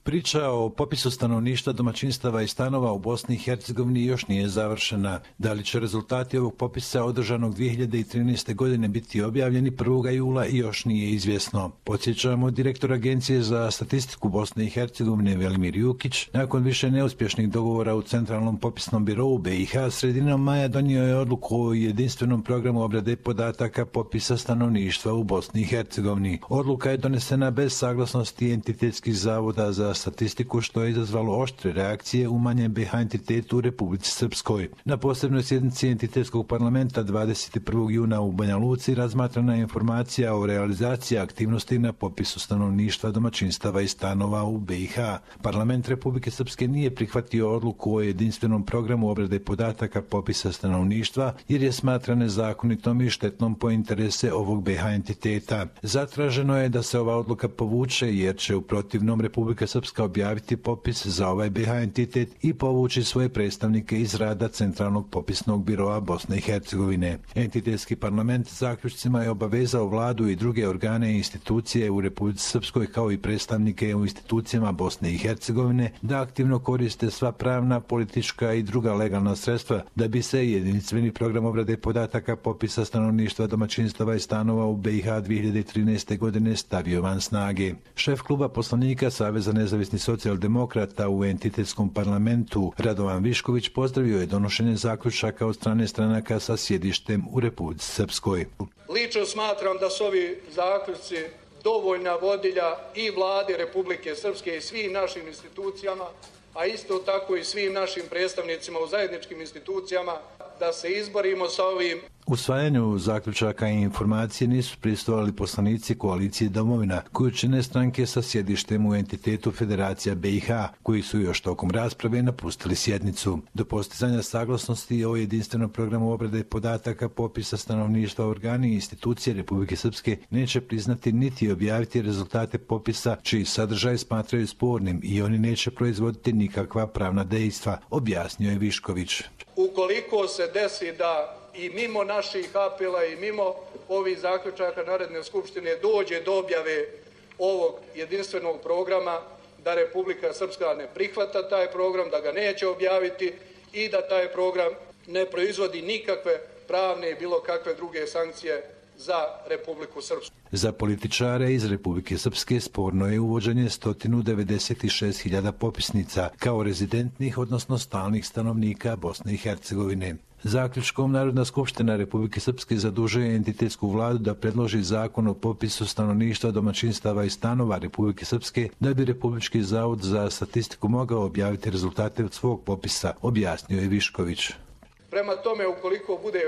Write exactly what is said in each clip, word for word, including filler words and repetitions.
Priča o popisu stanovništva, domaćinstava i stanova u Bosni i Hercegovini još nije završena. Da li će rezultati ovog popisa održanog dvije hiljade trinaeste. godine biti objavljeni prvog jula još nije izvjesno. Podsjećamo, direktor Agencije za statistiku Bosne i Hercegovine Velimir Jukić, nakon više neuspješnih dogovora u Centralnom popisnom birovu B i H, sredinom maja donio je odluku o jedinstvenom programu obrade podataka popisa stanovništva u Bosni i Hercegovini. Odluka je donesena bez saglasnosti entitetskih zavoda za statistiku, što je izazvalo oštre reakcije u manjem B H entitetu u Republici Srpskoj. Na posebnoj sjednici entitetskog parlamenta dvadeset prvog juna u Banja Luci razmatrana je informacija o realizaciji aktivnosti na popisu stanovništva, domaćinstava i stanova u B i H. Parlament Republike Srpske nije prihvatio odluku o jedinstvenom programu obrade podataka popisa stanovništva jer je smatran nezakonitom i štetnom po interese ovog B H entiteta. Zatraženo je da se ova odluka povuče jer će u protivnom Republika Srpska objaviti popis za ovaj B H entitet i povući svoje predstavnike iz rada Centralnog popisnog biroa Bosne i Hercegovine. Entitetski parlament zaključcima je obavezao vladu i druge organe i institucije u Republici Srpskoj kao i predstavnike u institucijama Bosne i Hercegovine da aktivno koriste sva pravna, politička i druga legalna sredstva da bi se jedinstveni program obrade podataka popisa stanovništva, domaćinstava i stanova u B i H dvije hiljade trinaeste. godine stavio van snage. Šef kluba poslanika Saveza nezavisnih socijaldemokrata u entitetskom parlamentu Radovan Višković pozdravio je donošenje zaključaka od strane stranaka sa sjedištem u Republici Srpskoj. Lično smatram da su ovi zaključci dovoljna vodilja i vladi Republike Srpske i svim našim institucijama, a isto tako i svim našim predstavnicima u zajedničkim institucijama da se izborimo sa ovim. Usvajanju zaključaka i informacije nisu prisustvovali poslanici koalicije Domovina, koju čine stranke sa sjedištem u entitetu Federacija B i H, koji su još tokom rasprave napustili sjednicu. Do postizanja saglasnosti o jedinstvenom programu obrade podataka popisa stanovništva, organi i institucije Republike Srpske neće priznati niti objaviti rezultate popisa čiji sadržaj smatraju spornim i oni neće proizvoditi nikakva pravna dejstva, objasnio je Višković. Ukoliko se desi da i mimo naših apela i mimo ovih zaključaka Narodne skupštine dođe do objave ovog jedinstvenog programa, da Republika Srpska ne prihvata taj program, da ga neće objaviti i da taj program ne proizvodi nikakve pravne i bilo kakve druge sankcije za Republiku Srpsku. Za političare iz Republike Srpske sporno je uvođenje sto devedeset šest hiljada popisnica kao rezidentnih, odnosno stalnih stanovnika Bosne i Hercegovine. Zaključkom Narodna skupština Republike Srpske zadužuje entitetsku vladu da predloži zakon o popisu stanovništva, domaćinstava i stanova Republike Srpske da bi Republički zavod za statistiku mogao objaviti rezultate od svog popisa, objasnio je Višković. Prema tome, ukoliko bude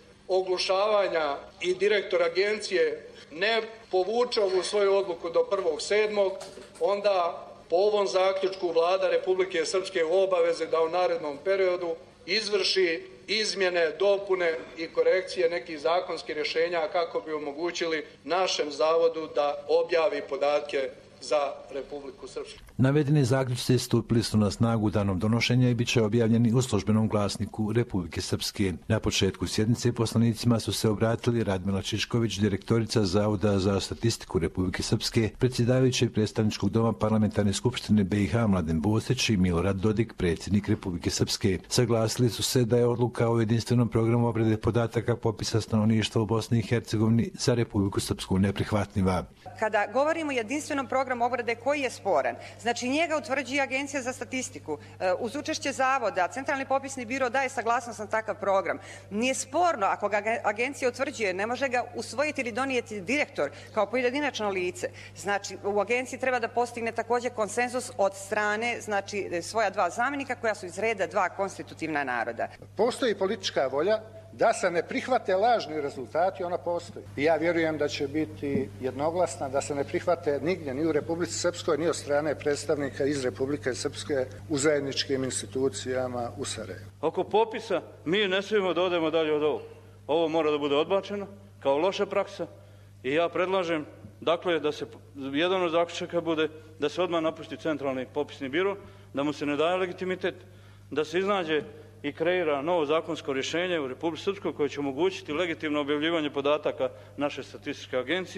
oglušavanja i direktor agencije ne povuče ovu svoju odluku do prvog sedmog onda po ovom zaključku vlada Republike Srpske u obaveze da u narednom periodu izvrši izmjene, dopune i korekcije nekih zakonskih rješenja kako bi omogućili našem zavodu da objavi podatke za Republiku Srpsku. Navedeni zaključci stupili su na snagu danom donošenja i bit će objavljeni u službenom glasniku Republike Srpske. Na početku sjednice poslanicima su se obratili Radmila Čičković, direktorica Zavoda za statistiku Republike Srpske, predsjedavajući predstavničkog doma Parlamentarne skupštine B i H Mladen Bosić i Milorad Dodik, predsjednik Republike Srpske. Saglasili su se da je odluka o jedinstvenom programu obrade podataka popisa stanovništva u Bosni i Hercegovini za Republiku Srpsku neprihvatljiva. Kada govorimo o jedinstvenom programu obrade koji je sporan, znači njega utvrđuje Agencija za statistiku, uz učešće zavoda, Centralni popisni biro daje saglasnost na takav program. Nije sporno ako ga agencija utvrđuje, ne može ga usvojiti ili donijeti direktor kao pojedinačno lice. Znači u agenciji treba da postigne također konsenzus od strane, znači svoja dva zamjenika koja su iz reda dva konstitutivna naroda. Postoji politička volja da se ne prihvate lažni rezultati, ona postoji. I ja vjerujem da će biti jednoglasna, da se ne prihvate nigdje, ni u Republici Srpskoj, ni od strane predstavnika iz Republike Srpske u zajedničkim institucijama u Sarajevu. Oko popisa mi ne smijemo da odemo dalje od ovog. Ovo mora da bude odbačeno kao loša praksa i ja predlažem dakle da se jedan od zaključaka bude da se odmah napusti Centralni popisni biro, da mu se ne daje legitimitet, da se iznađe i kreira novo zakonsko rješenje u Republici Srpskoj koje će omogućiti legitimno objavljivanje podataka naše statističke agencije.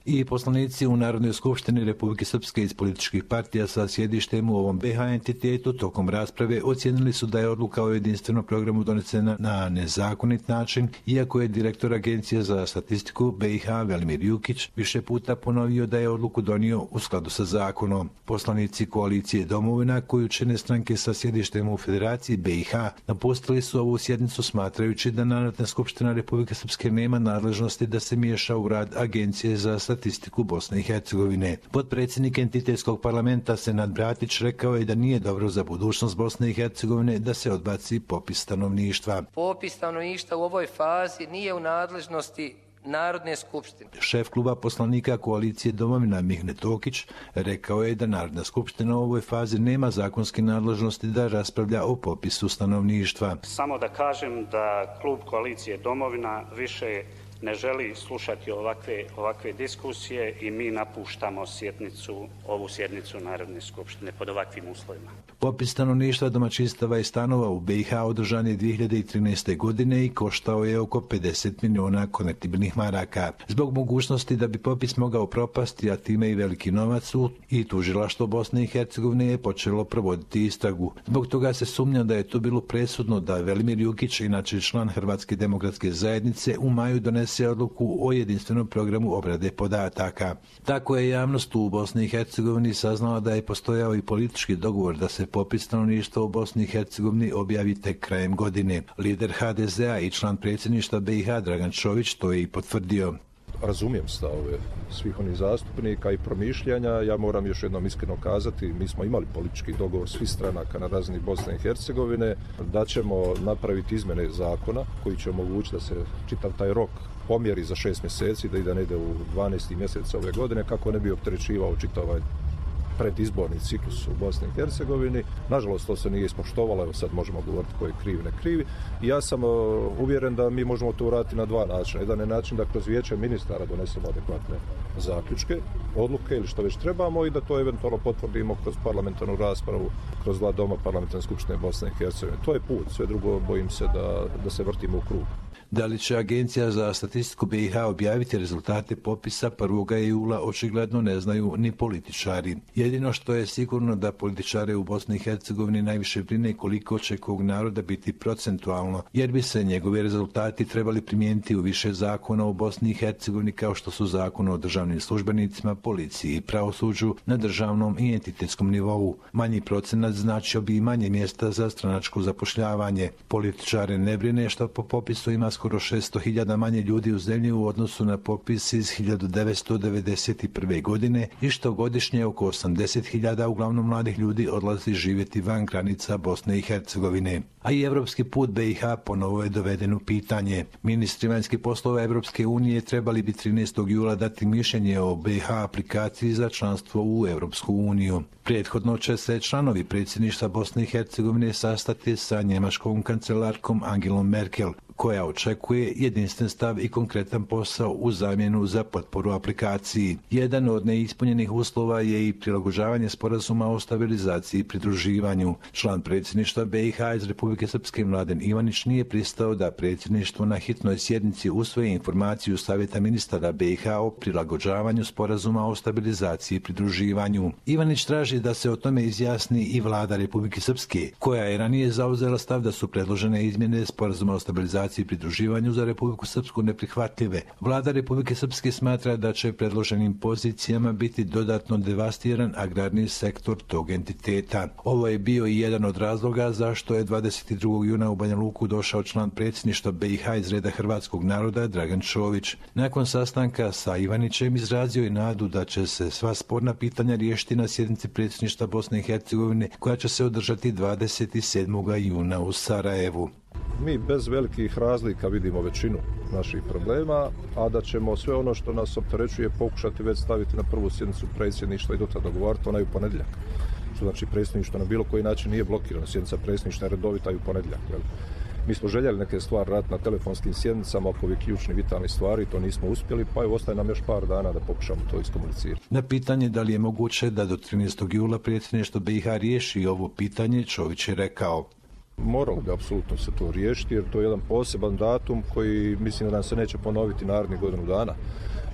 I poslanici u Narodnoj skupštini Republike Srpske iz političkih partija sa sjedištem u ovom be ha entitetu tokom rasprave ocijenili su da je odluka o jedinstvenom programu donesena na nezakonit način, iako je direktor Agencije za statistiku be i ha Velimir Jukić više puta ponovio da je odluku donio u skladu sa zakonom. Poslanici koalicije Domovina, koju čine stranke sa sjedištem u Federaciji be i ha, napustili su ovu sjednicu smatrajući da Narodna skupština Republike Srpske nema nadležnosti da se miješa u rad Agencije za statistiku Bosne i Hercegovine. Potpredsjednik entitetskog parlamenta Senad Bratić rekao je da nije dobro za budućnost Bosne i Hercegovine da se odbaci popis stanovništva. Popis stanovništva u ovoj fazi nije u nadležnosti Narodne skupštine. Šef kluba poslanika koalicije Domovina Mihne Tokić rekao je da Narodna skupština u ovoj fazi nema zakonske nadležnosti da raspravlja o popisu stanovništva. Samo da kažem da klub koalicije Domovina više ne želi slušati ovakve, ovakve diskusije i mi napuštamo sjednicu, ovu sjednicu Narodne skupštine pod ovakvim uslovima. Popis stanovništva, domaćinstava i stanova u be i ha održan je dvije hiljade trinaeste. godine i koštao je oko pedeset miliona konvertibilnih maraka. Zbog mogućnosti da bi popis mogao propasti, a time i veliki novac, i tužilaštvo Bosne i Hercegovine je počelo provoditi istragu. Zbog toga se sumnja da je to bilo presudno da Velimir Jukić, inače član Hrvatske demokratske zajednice, u maju donese odluku o jedinstvenom programu obrade podataka. Tako je javnost u Bosni i Hercegovini saznala da je postojao i politički dogovor da se popis stanovništva u Bosni i Hercegovini objavi tek krajem godine. Lider ha de ze a i član predsjedništva be i ha Dragan Čović to je i potvrdio. Razumijem stavove svih onih zastupnika i promišljanja. Ja moram još jednom iskreno kazati, mi smo imali politički dogovor svih stranaka na razini Bosne i Hercegovine da ćemo napraviti izmjene zakona koji će omogućiti da se čitav taj rok pomjeri za šest mjeseci, da ide ne ide u dvanaesti mjesec ove godine, kako ne bi opterećivao čitav ovaj predizborni ciklus u Bosni i Hercegovini. Nažalost, to se nije ispoštovalo, evo sad možemo govoriti ko je kriv, ne krivi. I ja sam uh, uvjeren da mi možemo to uraditi na dva načina. Jedan je način da kroz vijeće ministara donesemo adekvatne zaključke, odluke ili što već trebamo i da to eventualno potvrdimo kroz parlamentarnu raspravu, kroz dva doma parlamentarne skupštine Bosne i Hercegovine. To je put, sve drugo bojim se da, da se vrtimo u krug. Da li će Agencija za statistiku be i ha objaviti rezultate popisa prvog jula očigledno ne znaju ni političari. Jedino što je sigurno da političare u Bosni i Hercegovini najviše brine koliko će kog naroda biti procentualno, jer bi se njegovi rezultati trebali primijeniti u više zakona u Bosni i Hercegovini kao što su zakon o državnim službenicima, policiji i pravosuđu na državnom i entitetskom nivou. Manji procenat značio bi i manje mjesta za stranačko zapošljavanje. Političare ne brine što po popisu ima skoro šesto hiljada manje ljudi u zemlji u odnosu na popis iz hiljadu devetsto devedeset prve. godine i što godišnje oko osamdeset hiljada uglavnom mladih ljudi odlazi živjeti van granica Bosne i Hercegovine. A i evropski put be i ha ponovo je doveden u pitanje. Ministri vanjskih poslova Evropske unije trebali bi trinaestog jula dati mišljenje o be i ha aplikaciji za članstvo u Evropsku uniju. Prethodno će se članovi predsjedništva Bosne i Hercegovine sastati sa njemačkom kancelarkom Angelom Merkel, koja očekuje jedinstven stav i konkretan posao u zamjenu za potporu aplikaciji. Jedan od neispunjenih uslova je i prilagođavanje sporazuma o stabilizaciji i pridruživanju. Član predsjedništva be i ha iz Republike Srpske Mladen Ivanić nije pristao da predsjedništvo na hitnoj sjednici usvoji informaciju Savjeta ministara be i ha o prilagođavanju sporazuma o stabilizaciji i pridruživanju. Ivanić traži da se o tome izjasni i vlada Republike Srpske, koja je ranije zauzela stav da su predložene izmjene sporazuma o stabilizaciji i pridruživanju za Republiku Srpsku neprihvatljive. Vlada Republike Srpske smatra da će predloženim pozicijama biti dodatno devastiran agrarni sektor tog entiteta. Ovo je bio i jedan od razloga zašto je dvadeset drugog juna u Banja Luku došao član predsjedništva be i ha iz reda hrvatskog naroda Dragan Čović. Nakon sastanka sa Ivanićem izrazio je nadu da će se sva sporna pitanja riješiti na sjednici predsjedništva Bosne i Hercegovine koja će se održati dvadeset sedmog juna u Sarajevu. Mi bez velikih razlika vidimo većinu naših problema, a da ćemo sve ono što nas opterećuje pokušati već staviti na prvu sjednicu predsjedništva i do tada dogovoriti onaj u ponedjeljak. Što znači predsjedništvo na bilo koji način nije blokirano, sjednica predsjedništva je redovita i u ponedjeljak. Jel? Mi smo željeli neke stvari raditi na telefonskim sjednicama oko ovih ključnih vitalnih stvari, to nismo uspjeli, pa evo ostaje nam još par dana da pokušamo to iskomunicirati. Na pitanje da li je moguće da do trinaestog jula predsjedništvo be i ha riješi ovo pitanje, Čović je rekao: moralo bi apsolutno se to riješiti jer to je jedan poseban datum koji mislim da nam se neće ponoviti narednih godinu dana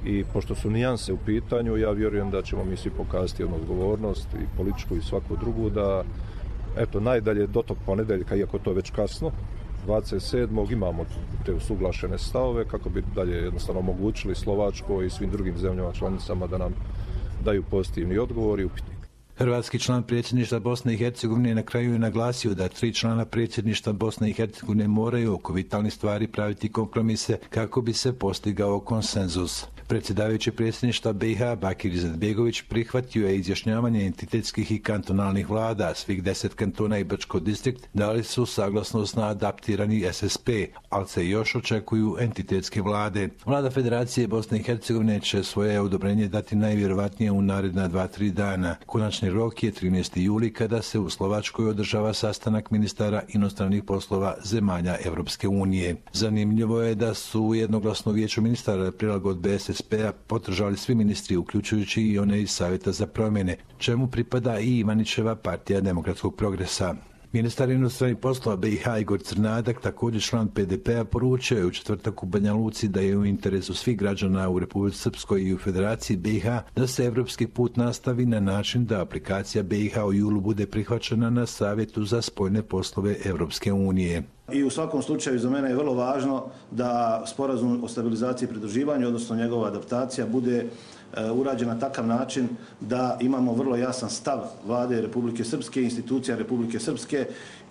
i pošto su nijanse u pitanju, ja vjerujem da ćemo mi svi pokazati jednu odgovornost i političku i svaku drugu da eto najdalje do tog ponedeljka, iako to je već kasno, dvadeset sedmog imamo te usuglašene stavove kako bi dalje jednostavno omogućili Slovačkoj i svim drugim zemljama članicama da nam daju pozitivni odgovor i upitnik. Hrvatski član predsjedništva Bosne i Hercegovine na kraju je naglasio da tri člana predsjedništva Bosne i Hercegovine moraju oko vitalnih stvari praviti kompromise kako bi se postigao konsenzus. Predsjedavajući predsjedništva B i H Bakir Izetbegović prihvatio je izjašnjavanje entitetskih i kantonalnih vlada. Svih deset kantona i Brčko distrikt dali su saglasnost na adaptirani S S P, ali se još očekuju entitetske vlade. Vlada Federacije Bosne i Hercegovine će svoje odobrenje dati najvjerovatnije u naredna dva tri dana. Konačni rok je trinaesti juli kada se u Slovačkoj održava sastanak ministara inostranih poslova zemalja Europske unije. Zanimljivo je da su jednoglasno vijeću ministara prilagodbe S S P-a podržali svi ministri, uključujući i one iz Savjeta za promjene, čemu pripada i Ivanićeva partija demokratskog progresa. Ministar inostranih poslova B i H Igor Crnadak, također član P D P-a, poručio je u četvrtak u Banja Luci da je u interesu svih građana u Republici Srpskoj i u Federaciji B i H da se evropski put nastavi na način da aplikacija B i H u julu bude prihvaćena na Savjetu za spoljne poslove Evropske unije. I u svakom slučaju za mene je vrlo važno da sporazum o stabilizaciji i pridruživanju, odnosno njegova adaptacija, bude urađen na takav način da imamo vrlo jasan stav Vlade Republike Srpske i institucija Republike Srpske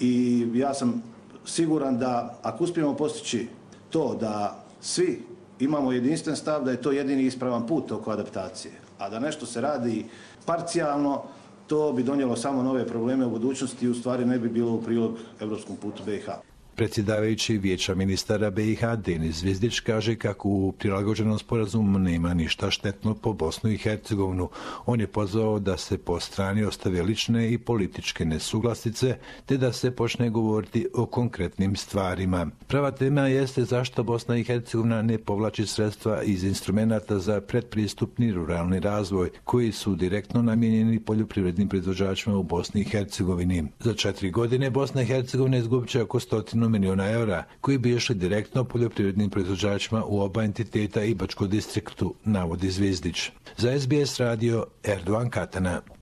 i ja sam siguran da ako uspijemo postići to da svi imamo jedinstven stav, da je to jedini ispravan put oko adaptacije, a da nešto se radi parcijalno, to bi donijelo samo nove probleme u budućnosti i u stvari ne bi bilo u prilog evropskom putu B i H. Predsjedavajući vijeća ministara B i H Denis Zvizdić kaže kako u prilagođenom sporazumu nema ništa štetno po Bosnu i Hercegovinu. On je pozvao da se po strani ostave lične i političke nesuglasice te da se počne govoriti o konkretnim stvarima. Prava tema jeste zašto Bosna i Hercegovina ne povlači sredstva iz instrumenata za pretpristupni ruralni razvoj koji su direktno namijenjeni poljoprivrednim proizvođačima u Bosni i Hercegovini. Za četiri godine Bosna i Hercegovina izgubit će oko stotinu miliona eura koji bi išli direktno poljoprivrednim proizvođačima u oba entiteta i Bačkom distriktu, navodi Zvizdić. Za S B S radio Erdogan Katana.